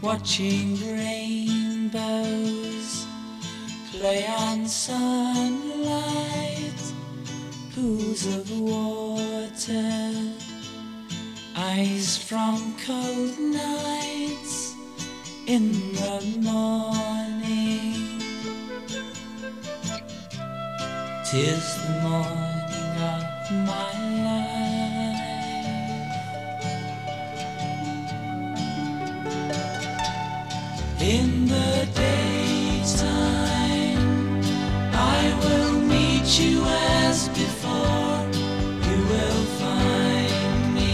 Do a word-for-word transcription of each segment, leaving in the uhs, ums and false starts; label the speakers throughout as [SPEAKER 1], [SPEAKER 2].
[SPEAKER 1] watching rainbows play on sunlight, pools of water, eyes from cold nights in the morning. 'Tis the morning of my life. In the daytime I will meet you as before. You will find me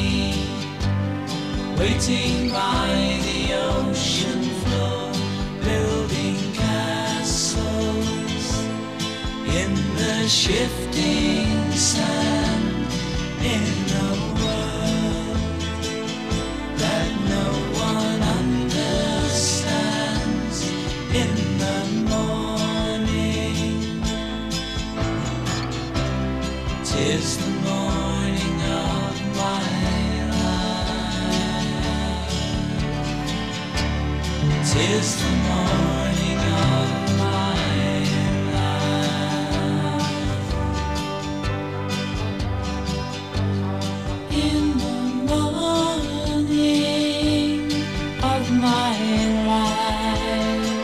[SPEAKER 1] waiting by the ocean floor, building castles in the shifting sand, in a world that no one understands. In the morning, 'tis the morning of my life. 'Tis the morning of my life. In the morning of my life,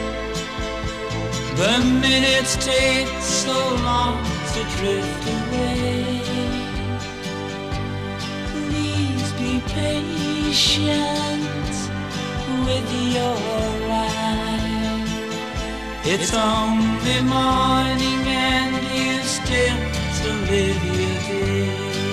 [SPEAKER 1] the minutes take so long to drift away. Please be patient with your life. It's only morning and you still to live your day.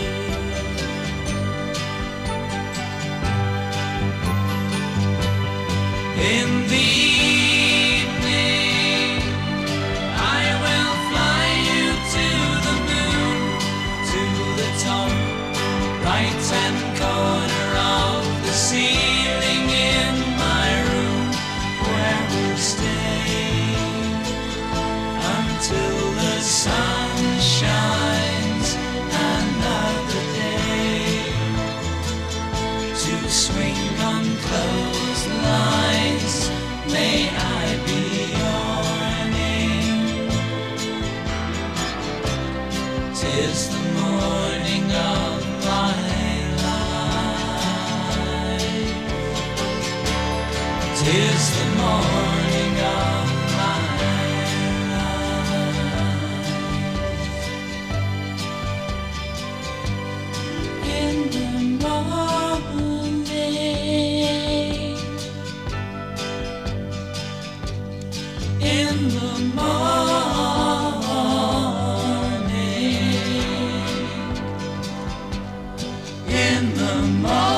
[SPEAKER 1] In the evening I will fly you to the moon, to the top right hand corner of the ceiling in my room, where we'll stay until the sun shines another day, to swing on clotheslines. May I be your name. 'Tis the morning of my life. 'Tis the morning of my life. In the morning, in the morning, in the morning.